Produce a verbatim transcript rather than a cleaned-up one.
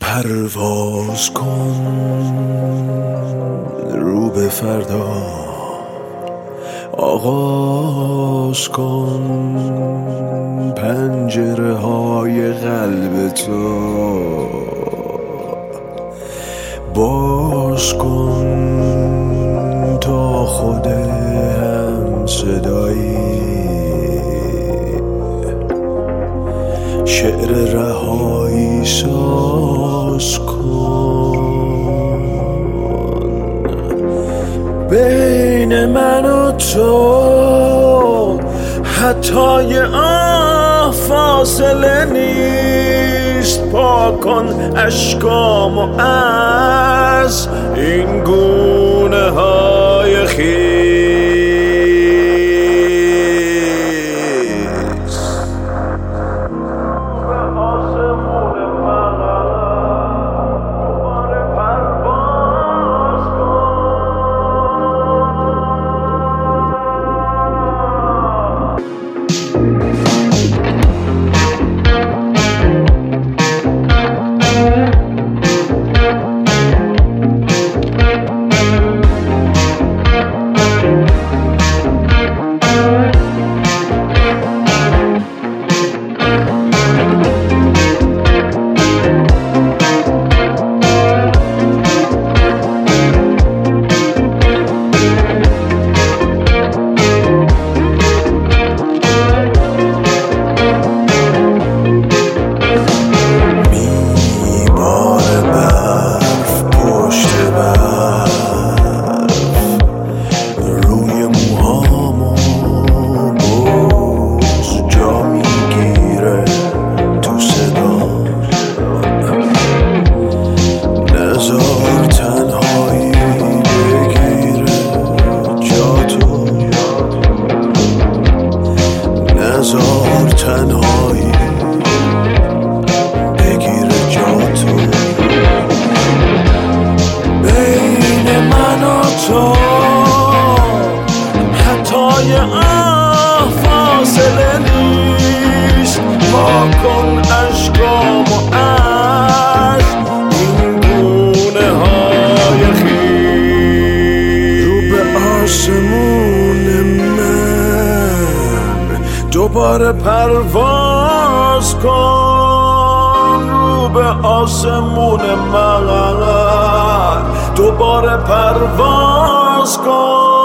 پرواز کن رو به فردا، آغاز کن پنجره های قلب تو، باز کن تا خود هم صدایی، شعر رهایی ساز کن بین من و تو. حتی یه آه فاصله نیست، پاک کن اشکامو از این گونه های خیس. نزار تنهایی بگیر جاتو بین من و تو. حتی یه آه فاصله نیست، پاک کن اشکامو از این گونه های خیس. رو به آسمون من دوباره پرواز کن، رو به آسمون من دوباره پرواز کن.